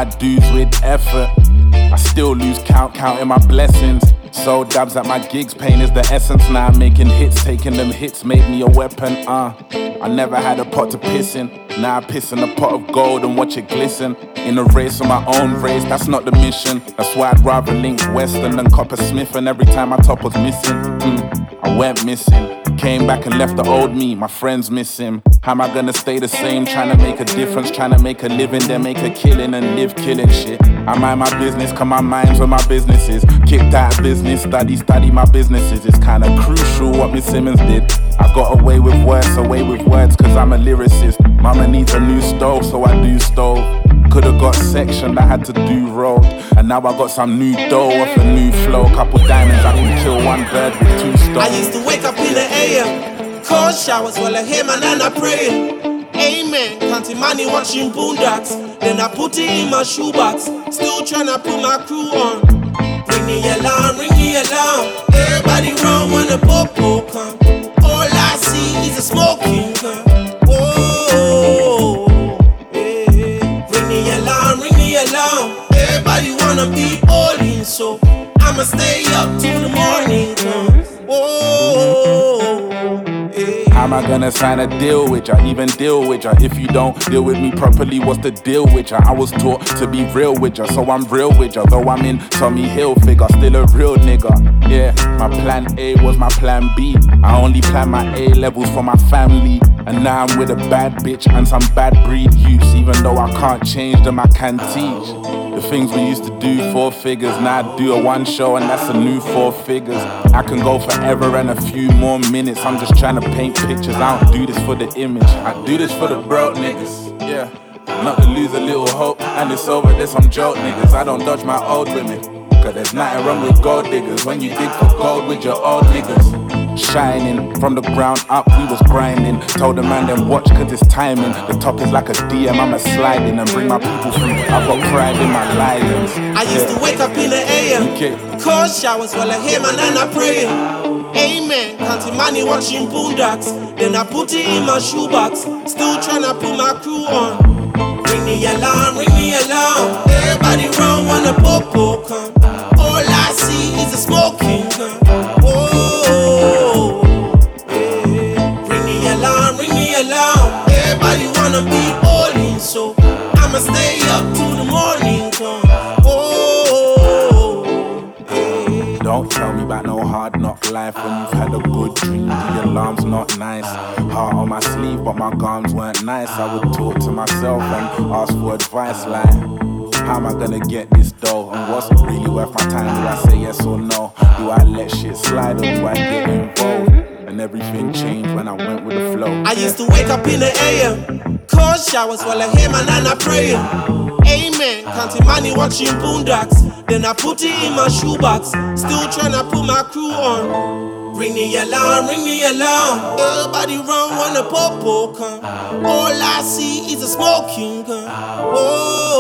my dues with effort. I still lose count, counting my blessings. So dabs at my gigs, pain is the essence. Now I'm making hits, taking them hits made me a weapon. I never had a pot to piss in. Now I piss in a pot of gold and watch it glisten. In a race of my own race, that's not the mission. That's why I'd rather link Western than Copper Smith. And every time my top was missing, I went missing. Came back and left the old me, my friends miss him. How am I gonna stay the same? Trying to make a difference, trying to make a living, then make a killing and live killing shit. I mind my business, cause my mind's where my business is. Kicked out of business, study my businesses. It's kinda crucial what Miss Simmons did. I got away with words, cause I'm a lyricist. Mama needs a new stove, so I do stove. Could've got sectioned, I had to do road. And now I got some new dough off a new flow. Couple diamonds, I can kill one bird with two stones. I used to wake up in the AM, cold showers while I hear my nana praying. Amen, counting money, watching boondocks. Then I put it in my shoebox, still tryna put my crew on. Ring the alarm, ring the alarm. Everybody run when the popo come. All I see is a smoking gun. Everybody wanna be all in, so I'ma stay up till the morning comes. How am I gonna sign a deal with ya, even deal with ya? If you don't deal with me properly, what's the deal with ya? I was taught to be real with ya, so I'm real with ya. Though I'm in Tommy Hill figure, still a real nigga. Yeah, my plan A was my plan B. I only plan my A levels for my family. And now I'm with a bad bitch and some bad breed youths. Even though I can't change them, I can teach. The things we used to do, 4 figures. Now I do a one show and that's a new 4 figures. I can go forever and a few more minutes. I'm just trying to paint pictures. I don't do this for the image. I do this for the broke niggas. Yeah, not to lose a little hope. And it's over, there's some joke niggas. I don't dodge my old women, cause there's nothing wrong with gold diggers. When you dig for gold with your old niggas. Shining from the ground up, we was grinding. Told the man then watch cause it's timing. The top is like a DM, I'ma slide in and bring my people through. I've got pride in my lions. I used to wake up in the AM, cold showers while I hear my nana praying. Amen, counting money, watching boondocks. Then I put it in my shoebox, still tryna put my crew on. Ring the alarm, ring the alarm. Everybody run when the popo come. All I see is a smoking gun. Everybody wanna be all in, so I'ma stay up till the morning comes. Don't tell me about no hard knock life when you've had a good dream. The alarm's not nice. Heart on my sleeve, but my gums weren't nice. I would talk to myself and ask for advice like, how am I gonna get this dough? And what's really worth my time? Do I say yes or no? Do I let shit slide or do I get involved? And everything changed when I went with the flow. I used to wake up in the AM, cold showers while I hear my nana praying. Amen, counting money, watching boondocks. Then I put it in my shoebox, still tryna put my crew on. Ring the alarm, ring the alarm. Everybody run when the popo come. All I see is a smoking gun.